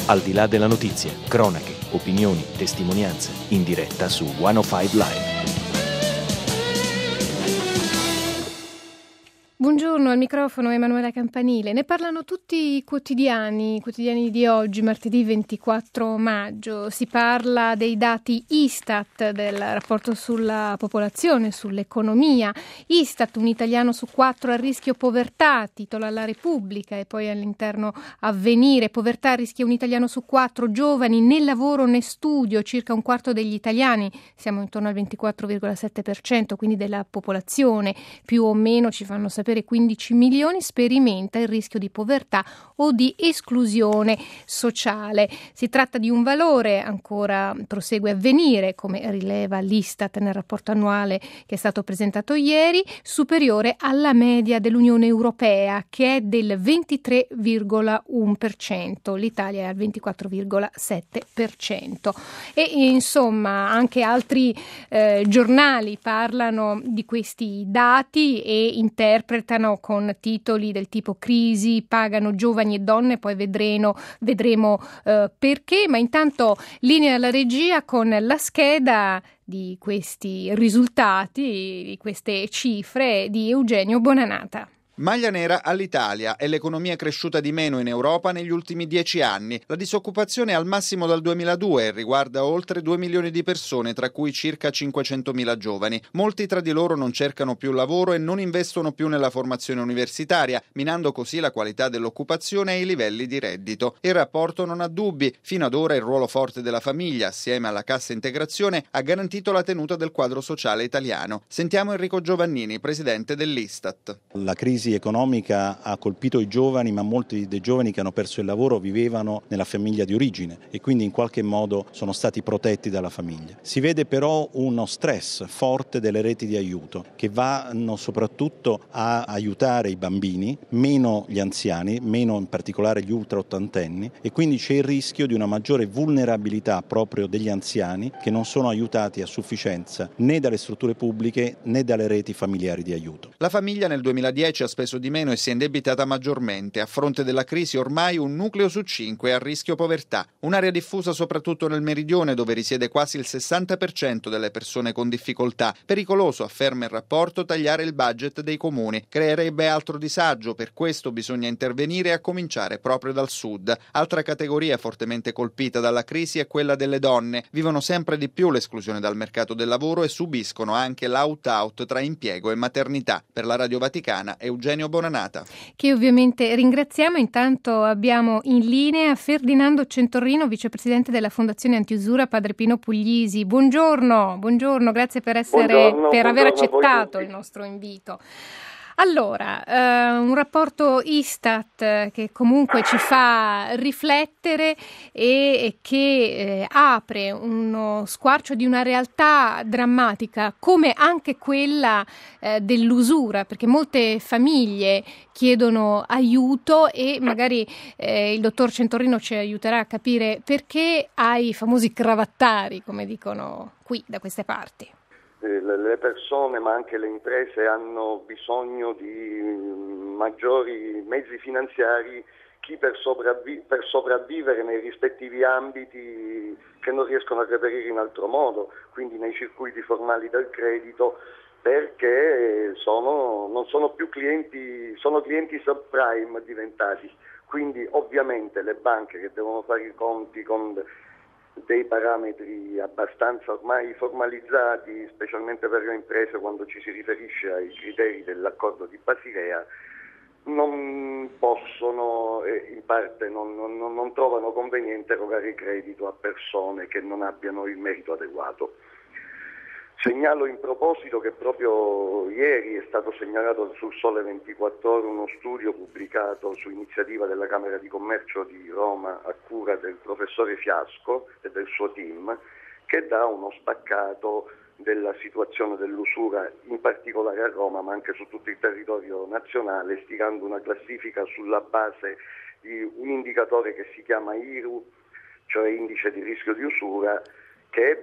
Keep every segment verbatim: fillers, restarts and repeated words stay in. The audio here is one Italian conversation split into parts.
Al di là della notizia, cronache, opinioni, testimonianze, in diretta su centocinque Live. Buongiorno, al microfono Emanuela Campanile. Ne parlano tutti i quotidiani, i quotidiani di oggi, martedì ventiquattro maggio. Si parla dei dati Istat, del rapporto sulla popolazione, sull'economia. Istat, un italiano su quattro a rischio povertà, titola La Repubblica, e poi all'interno Avvenire, povertà rischia un italiano su quattro, giovani né lavoro né studio, circa un quarto degli italiani, siamo intorno al ventiquattro virgola sette per cento, quindi della popolazione, più o meno ci fanno sapere quindici milioni, sperimenta il rischio di povertà o di esclusione sociale. Si tratta di un valore, ancora prosegue Avvenire, come rileva l'Istat nel rapporto annuale che è stato presentato ieri, superiore alla media dell'Unione Europea, che è del ventitré virgola uno per cento. L'Italia è al ventiquattro virgola sette per cento. E insomma anche altri eh, giornali parlano di questi dati e interpretano con titoli del tipo crisi, pagano giovani e donne, poi vedremo, vedremo eh, perché, ma intanto linea alla regia con la scheda di questi risultati, di queste cifre di Eugenio Bonanata. Maglia nera all'Italia, è l'economia cresciuta di meno in Europa negli ultimi dieci anni. La disoccupazione è al massimo dal duemiladue e riguarda oltre due milioni di persone, tra cui circa cinquecentomila giovani. Molti tra di loro non cercano più lavoro e non investono più nella formazione universitaria, minando così la qualità dell'occupazione e i livelli di reddito. Il rapporto non ha dubbi. Fino ad ora il ruolo forte della famiglia, assieme alla cassa integrazione, ha garantito la tenuta del quadro sociale italiano. Sentiamo Enrico Giovannini, presidente dell'Istat. La crisi economica ha colpito i giovani, ma molti dei giovani che hanno perso il lavoro vivevano nella famiglia di origine e quindi in qualche modo sono stati protetti dalla famiglia. Si vede però uno stress forte delle reti di aiuto che vanno soprattutto a aiutare i bambini, meno gli anziani, meno in particolare gli ultra ottantenni, e quindi c'è il rischio di una maggiore vulnerabilità proprio degli anziani che non sono aiutati a sufficienza né dalle strutture pubbliche né dalle reti familiari di aiuto. La famiglia nel duemiladieci ha speso di meno e si è indebitata maggiormente. A fronte della crisi ormai un nucleo su cinque è a rischio povertà, un'area diffusa soprattutto nel meridione dove risiede quasi il sessanta per cento delle persone con difficoltà. Pericoloso, afferma il rapporto, tagliare il budget dei comuni. Creerebbe altro disagio, per questo bisogna intervenire a cominciare proprio dal sud. Altra categoria fortemente colpita dalla crisi è quella delle donne. Vivono sempre di più l'esclusione dal mercato del lavoro e subiscono anche l'out-out tra impiego e maternità. Per la Radio Vaticana Eugenio Bonanata, che ovviamente ringraziamo. Intanto abbiamo in linea Ferdinando Centorrino, vicepresidente della Fondazione Antiusura Padre Pino Puglisi. Buongiorno, buongiorno, grazie per essere buongiorno, per aver buongiorno accettato il nostro invito. Allora, eh, un rapporto Istat che comunque ci fa riflettere e, e che eh, apre uno squarcio di una realtà drammatica, come anche quella eh, dell'usura, perché molte famiglie chiedono aiuto e magari eh, il dottor Centorrino ci aiuterà a capire perché ai famosi cravattari, come dicono qui da queste parti. Le persone ma anche le imprese hanno bisogno di maggiori mezzi finanziari, chi per, sopravvi- per sopravvivere nei rispettivi ambiti che non riescono a reperire in altro modo, quindi nei circuiti formali del credito, perché sono, non sono più clienti, sono clienti subprime diventati, quindi ovviamente le banche che devono fare i conti con dei parametri abbastanza ormai formalizzati, specialmente per le imprese quando ci si riferisce ai criteri dell'accordo di Basilea, non possono e in parte non, non, non trovano conveniente erogare credito a persone che non abbiano il merito adeguato. Segnalo in proposito che proprio ieri è stato segnalato sul Sole ventiquattro Ore uno studio pubblicato su iniziativa della Camera di Commercio di Roma a cura del professore Fiasco e del suo team, che dà uno spaccato della situazione dell'usura in particolare a Roma ma anche su tutto il territorio nazionale, stilando una classifica sulla base di un indicatore che si chiama I R U, cioè indice di rischio di usura, che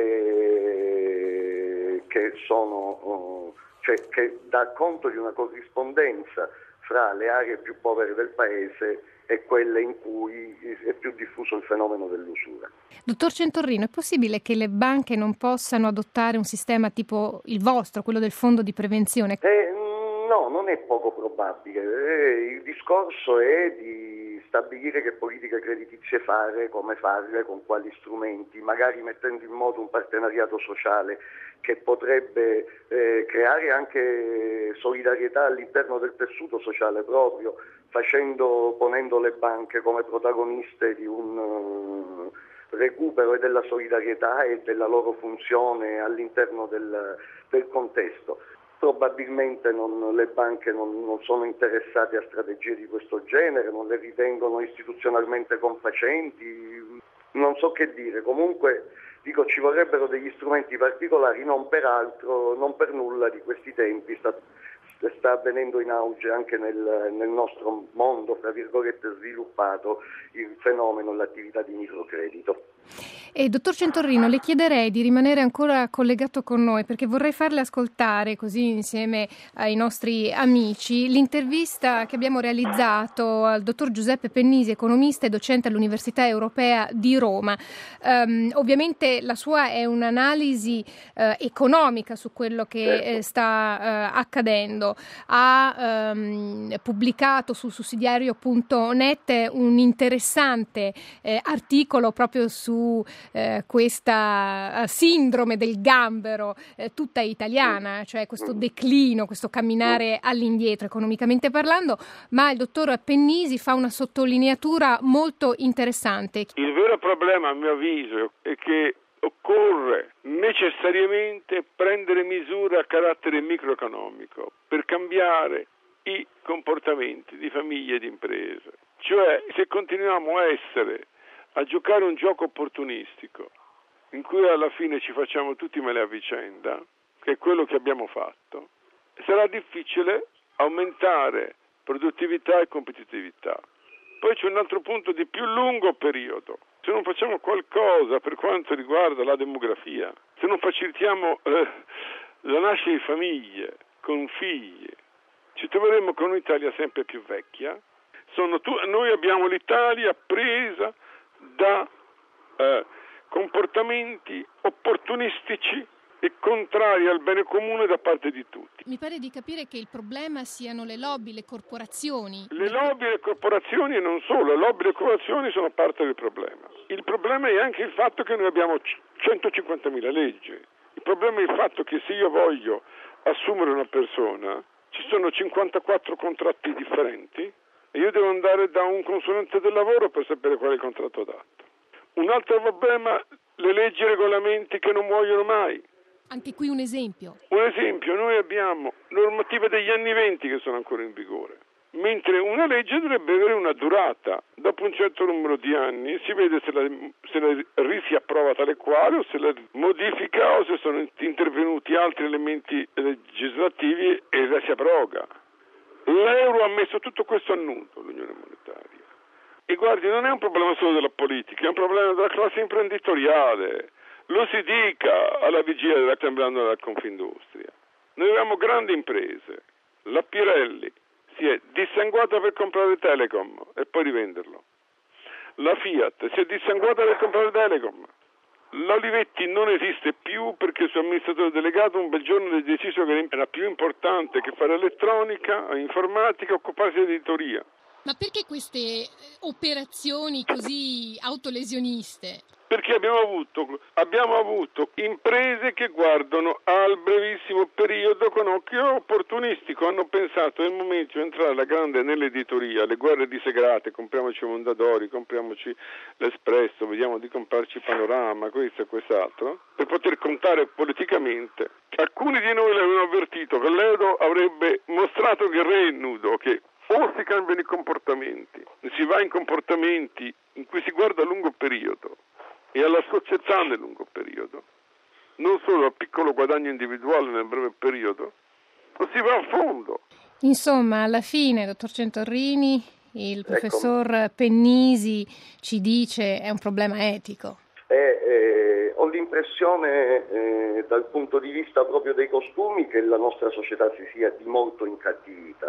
vede che sono, cioè che dà conto di una corrispondenza fra le aree più povere del paese e quelle in cui è più diffuso il fenomeno dell'usura. Dottor Centorrino, è possibile che le banche non possano adottare un sistema tipo il vostro, quello del fondo di prevenzione? Eh, no, non è poco probabile. Eh, il discorso è di stabilire che politiche creditizie fare, come farle, con quali strumenti, magari mettendo in moto un partenariato sociale che potrebbe eh, creare anche solidarietà all'interno del tessuto sociale proprio, facendo, ponendo le banche come protagoniste di un uh, recupero e della solidarietà e della loro funzione all'interno del, del contesto. Probabilmente non, le banche non, non sono interessate a strategie di questo genere, non le ritengono istituzionalmente confacenti, non so che dire. Comunque dico, ci vorrebbero degli strumenti particolari, non per altro, non per nulla di questi tempi sta, sta avvenendo in auge anche nel, nel nostro mondo, fra virgolette, sviluppato il fenomeno, l'attività di microcredito. E dottor Centorrino, le chiederei di rimanere ancora collegato con noi, perché vorrei farle ascoltare, così insieme ai nostri amici, l'intervista che abbiamo realizzato al dottor Giuseppe Pennisi, economista e docente all'Università Europea di Roma. Um, ovviamente la sua è un'analisi uh, economica su quello che eh, sta uh, accadendo. Ha um, pubblicato su sussidiario punto net un interessante eh, articolo proprio su Eh, questa uh, sindrome del gambero eh, tutta italiana, cioè questo declino, questo camminare all'indietro economicamente parlando, ma il dottor Pennisi fa una sottolineatura molto interessante. Il vero problema, a mio avviso, è che occorre necessariamente prendere misure a carattere microeconomico per cambiare i comportamenti di famiglie e di imprese. Cioè, se continuiamo a essere a giocare un gioco opportunistico in cui alla fine ci facciamo tutti male a vicenda, che è quello che abbiamo fatto, sarà difficile aumentare produttività e competitività. Poi c'è un altro punto di più lungo periodo. Se non facciamo qualcosa per quanto riguarda la demografia, se non facilitiamo eh, la nascita di famiglie con figli, ci troveremo con un'Italia sempre più vecchia. Sono tu- noi abbiamo l'Italia presa da eh, comportamenti opportunistici e contrari al bene comune da parte di tutti. Mi pare di capire che il problema siano le lobby, le corporazioni. Le lobby e le corporazioni e non solo, le lobby e le corporazioni sono parte del problema. Il problema è anche il fatto che noi abbiamo centocinquantamila leggi. Il problema è il fatto che se io voglio assumere una persona, ci sono cinquantaquattro contratti differenti e io devo andare da un consulente del lavoro per sapere qual è il contratto adatto. Un altro problema, le leggi e i regolamenti che non muoiono mai. Anche qui un esempio. Un esempio, noi abbiamo normative degli anni venti che sono ancora in vigore, mentre una legge dovrebbe avere una durata. Dopo un certo numero di anni si vede se la, se la si approva tale quale o se la modifica o se sono intervenuti altri elementi legislativi e la si abroga. L'euro ha messo tutto questo a nudo, l'Unione Monetaria. E guardi, non è un problema solo della politica, è un problema della classe imprenditoriale. Lo si dica alla vigilia della Cambiando della Confindustria. Noi avevamo grandi imprese. La Pirelli si è dissanguata per comprare Telecom e poi rivenderlo. La Fiat si è dissanguata per comprare Telecom. L'Olivetti non esiste più perché il suo amministratore delegato un bel giorno ha deciso che era più importante che fare elettronica, informatica, occuparsi di editoria. Ma perché queste operazioni così autolesioniste? Perché abbiamo avuto, abbiamo avuto imprese che guardano al brevissimo periodo con occhio opportunistico. Hanno pensato nel momento di entrare alla grande nell'editoria, le guerre di Segrate, compriamoci Mondadori, compriamoci l'Espresso, vediamo di comprarci Panorama, questo e quest'altro, per poter contare politicamente. Alcuni di noi l'avevano avvertito che l'euro avrebbe mostrato che il re è nudo, che o si cambiano i comportamenti, si va in comportamenti in cui si guarda a lungo periodo e alla società nel lungo periodo, non solo al piccolo guadagno individuale nel breve periodo, o si va a fondo. Insomma, alla fine, dottor Centorrini, il professor ecco. Pennisi ci dice è un problema etico. Eh, eh, ho l'impressione eh, dal punto di vista proprio dei costumi che la nostra società si sia di molto incattivita.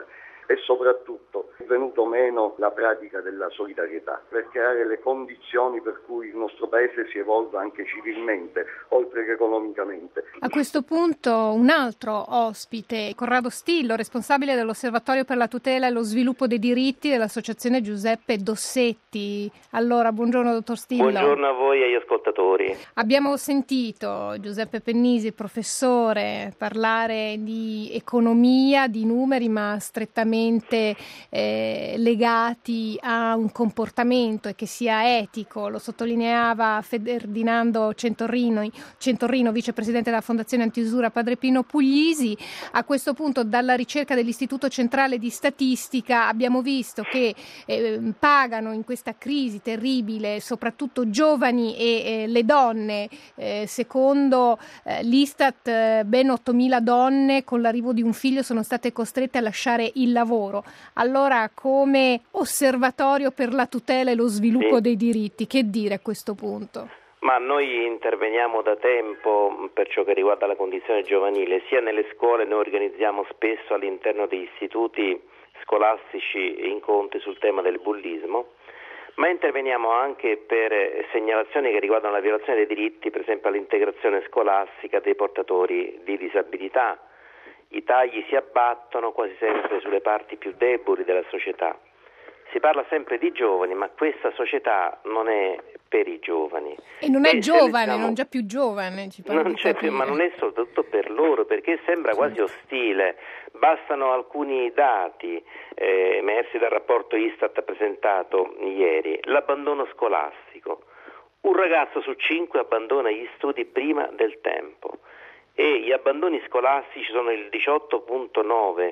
e soprattutto è venuto meno la pratica della solidarietà per creare le condizioni per cui il nostro Paese si evolva anche civilmente, oltre che economicamente. A questo punto un altro ospite, Corrado Stillo, responsabile dell'Osservatorio per la tutela e lo sviluppo dei diritti dell'Associazione Giuseppe Dossetti. Allora, buongiorno dottor Stillo. Buongiorno a voi e agli ascoltatori. Abbiamo sentito Giuseppe Pennisi, professore, parlare di economia, di numeri, ma strettamente eh, legati a un comportamento e che sia etico. Lo sottolineava Ferdinando Centorrino, Centorrino, vicepresidente della Fondazione Antiusura Padre Pino Puglisi. A questo punto, dalla ricerca dell'Istituto Centrale di Statistica abbiamo visto che eh, pagano in questa crisi terribile soprattutto giovani e eh, le donne. Eh, secondo eh, l'Istat eh, ben ottomila donne con l'arrivo di un figlio sono state costrette a lasciare il lavoro. Allora, come osservatorio per la tutela e lo sviluppo sì. dei diritti, che dire a questo punto? Ma noi interveniamo da tempo per ciò che riguarda la condizione giovanile, sia nelle scuole. Noi organizziamo spesso all'interno degli istituti scolastici incontri sul tema del bullismo, ma interveniamo anche per segnalazioni che riguardano la violazione dei diritti, per esempio all'integrazione scolastica dei portatori di disabilità. I tagli si abbattono quasi sempre sulle parti più deboli della società. Si parla sempre di giovani, ma questa società non è per i giovani. E non è e giovane, diciamo, non già più giovane. Ci non c'è più, ma non è soprattutto per loro, perché sembra quasi ostile. Bastano alcuni dati eh, emersi dal rapporto Istat presentato ieri. L'abbandono scolastico. Un ragazzo su cinque abbandona gli studi prima del tempo e gli abbandoni scolastici sono il diciotto virgola nove,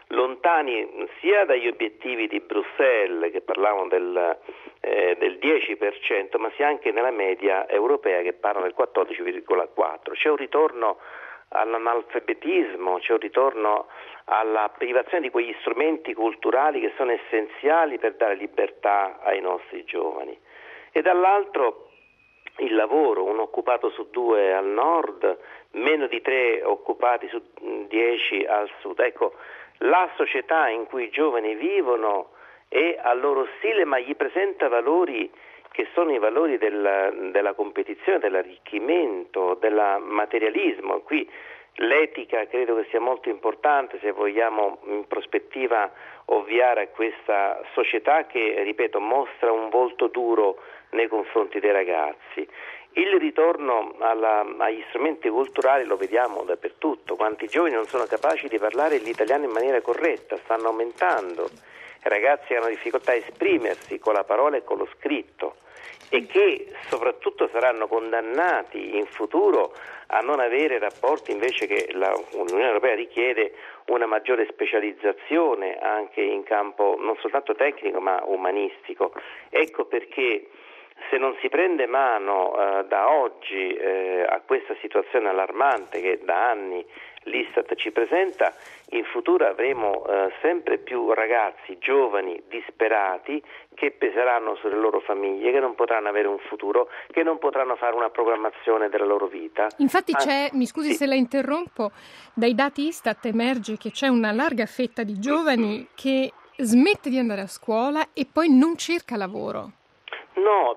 lontani sia dagli obiettivi di Bruxelles, che parlavano del, eh, del dieci per cento, ma sia anche nella media europea, che parla del quattordici virgola quattro. C'è un ritorno all'analfabetismo, c'è un ritorno alla privazione di quegli strumenti culturali che sono essenziali per dare libertà ai nostri giovani. E dall'altro il lavoro, un occupato su due al nord, meno di tre occupati su dieci al sud. Ecco, la società in cui i giovani vivono è al loro stile, ma gli presenta valori che sono i valori della, della competizione, dell'arricchimento, del materialismo. Qui l'etica credo che sia molto importante se vogliamo in prospettiva ovviare a questa società che, ripeto, mostra un volto duro nei confronti dei ragazzi. Il ritorno alla, agli strumenti culturali lo vediamo dappertutto. Quanti giovani non sono capaci di parlare l'italiano in maniera corretta, stanno aumentando. I ragazzi hanno difficoltà a esprimersi con la parola e con lo scritto e che soprattutto saranno condannati in futuro a non avere rapporti, invece che la, l'Unione Europea richiede una maggiore specializzazione anche in campo non soltanto tecnico ma umanistico. Ecco perché se non si prende mano eh, da oggi eh, a questa situazione allarmante che da anni l'Istat ci presenta, in futuro avremo eh, sempre più ragazzi giovani disperati che peseranno sulle loro famiglie, che non potranno avere un futuro, che non potranno fare una programmazione della loro vita. Infatti Anzi, c'è, mi scusi sì. se la interrompo, dai dati Istat emerge che c'è una larga fetta di giovani che smette di andare a scuola e poi non cerca lavoro. No,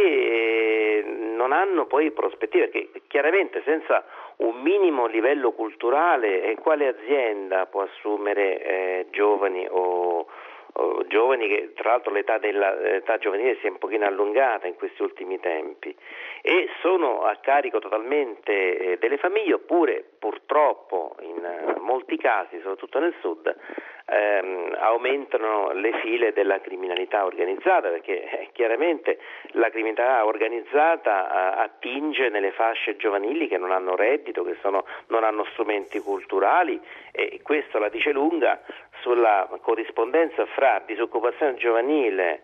perché non hanno poi prospettive, perché chiaramente senza un minimo livello culturale eh, quale azienda può assumere eh, giovani o, o giovani che tra l'altro l'età dell'età giovanile si è un pochino allungata in questi ultimi tempi e sono a carico totalmente eh, delle famiglie, oppure purtroppo in eh, molti casi, soprattutto nel sud, ehm, aumentano le file della criminalità organizzata, perché eh, chiaramente la criminalità organizzata eh, attinge nelle fasce giovanili che non hanno reddito, che sono, non hanno strumenti culturali, e questo la dice lunga sulla corrispondenza fra disoccupazione giovanile,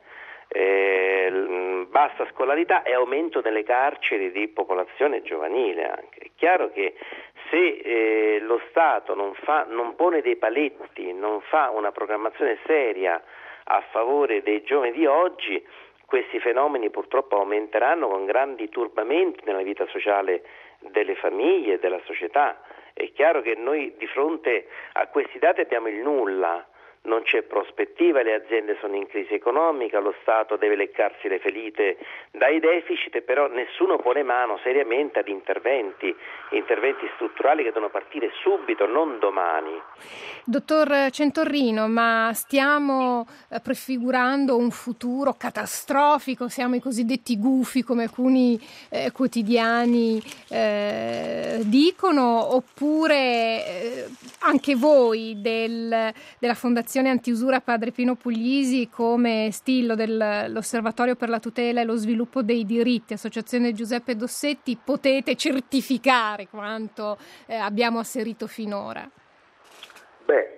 eh, bassa scolarità e aumento nelle carceri di popolazione giovanile anche. È chiaro che se eh, lo Stato non fa, non pone dei paletti, non fa una programmazione seria a favore dei giovani di oggi, questi fenomeni purtroppo aumenteranno con grandi turbamenti nella vita sociale delle famiglie e della società. È chiaro che noi di fronte a questi dati abbiamo il nulla, non c'è prospettiva, le aziende sono in crisi economica, lo Stato deve leccarsi le ferite dai deficit, però nessuno pone mano seriamente ad interventi, interventi strutturali che devono partire subito, non domani. Dottor Centorrino, ma stiamo prefigurando un futuro catastrofico? Siamo i cosiddetti gufi, come alcuni eh, quotidiani eh, dicono, oppure eh, anche voi del, della Fondazione Antiusura Padre Pino Puglisi, come Stillo dell'Osservatorio per la tutela e lo sviluppo dei diritti, Associazione Giuseppe Dossetti, potete certificare quanto eh, abbiamo asserito finora? Beh,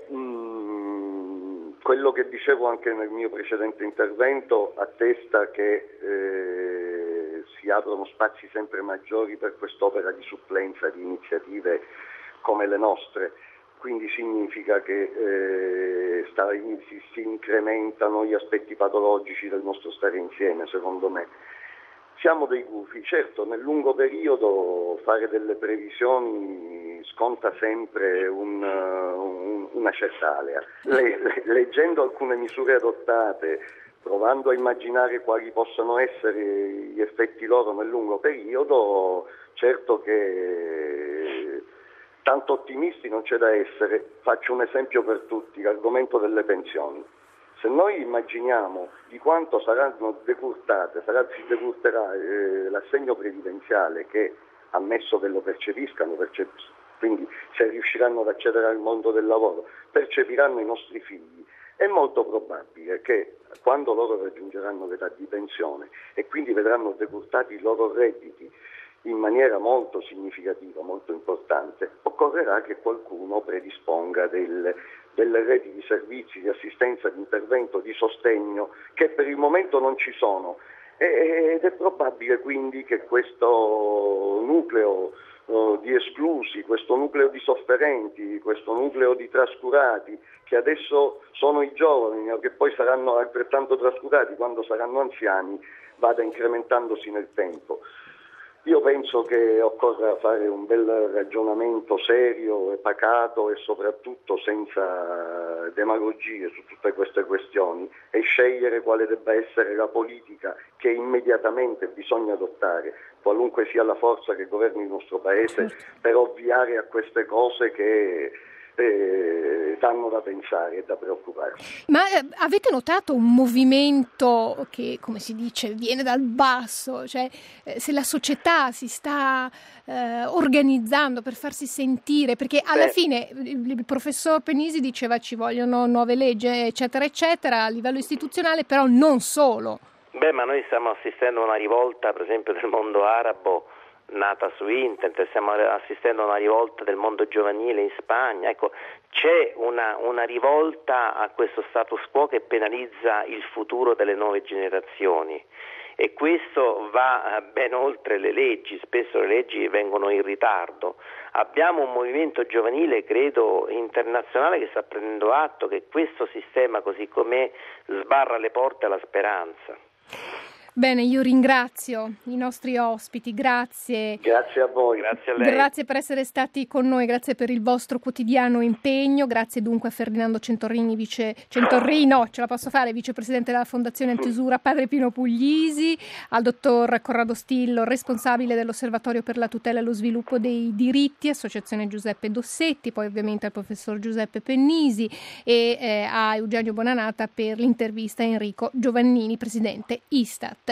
mh, quello che dicevo anche nel mio precedente intervento attesta che eh, si aprono spazi sempre maggiori per quest'opera di supplenza di iniziative come le nostre, quindi significa che eh, sta, si, si incrementano gli aspetti patologici del nostro stare insieme, secondo me. Siamo dei gufi, certo nel lungo periodo fare delle previsioni sconta sempre un, un, una certa alea. Le, le, leggendo alcune misure adottate, provando a immaginare quali possano essere gli effetti loro nel lungo periodo, certo che tanto ottimisti non c'è da essere. Faccio un esempio per tutti, l'argomento delle pensioni. Se noi immaginiamo di quanto saranno decurtate, sarà, si decurterà eh, l'assegno previdenziale, che ammesso che lo percepiscano, percep- quindi se riusciranno ad accedere al mondo del lavoro, percepiranno i nostri figli, è molto probabile che quando loro raggiungeranno l'età di pensione e quindi vedranno decurtati i loro redditi in maniera molto significativa, molto importante, occorrerà che qualcuno predisponga del, delle reti di servizi, di assistenza, di intervento, di sostegno che per il momento non ci sono, ed è probabile quindi che questo nucleo uh, di esclusi, questo nucleo di sofferenti, questo nucleo di trascurati, che adesso sono i giovani e che poi saranno altrettanto trascurati quando saranno anziani, vada incrementandosi nel tempo. Io penso che occorra fare un bel ragionamento serio e pacato e soprattutto senza demagogie su tutte queste questioni e scegliere quale debba essere la politica che immediatamente bisogna adottare, qualunque sia la forza che governi il nostro Paese, per ovviare a queste cose che Eh, danno da pensare e da preoccuparsi. Ma eh, avete notato un movimento che, come si dice, viene dal basso? Cioè, eh, se la società si sta eh, organizzando per farsi sentire, perché alla Beh. fine il, il professor Pennisi diceva ci vogliono nuove leggi, eccetera, eccetera, a livello istituzionale, però non solo. Beh, ma noi stiamo assistendo a una rivolta, per esempio, del mondo arabo, nata su internet, stiamo assistendo a una rivolta del mondo giovanile in Spagna. Ecco, c'è una, una rivolta a questo status quo che penalizza il futuro delle nuove generazioni e questo va ben oltre le leggi, spesso le leggi vengono in ritardo. Abbiamo un movimento giovanile, credo, internazionale che sta prendendo atto che questo sistema così com'è sbarra le porte alla speranza. Bene, io ringrazio i nostri ospiti, grazie. Grazie a voi. Grazie a lei. Grazie per essere stati con noi, grazie per il vostro quotidiano impegno, grazie dunque a Ferdinando Centorrini, vice Centorrino, ce la posso fare, vicepresidente della Fondazione Antiusura Padre Pino Puglisi, al dottor Corrado Stillo, responsabile dell'Osservatorio per la tutela e lo sviluppo dei diritti, Associazione Giuseppe Dossetti, poi ovviamente al professor Giuseppe Pennisi e eh, a Eugenio Bonanata per l'intervista a Enrico Giovannini, presidente Istat.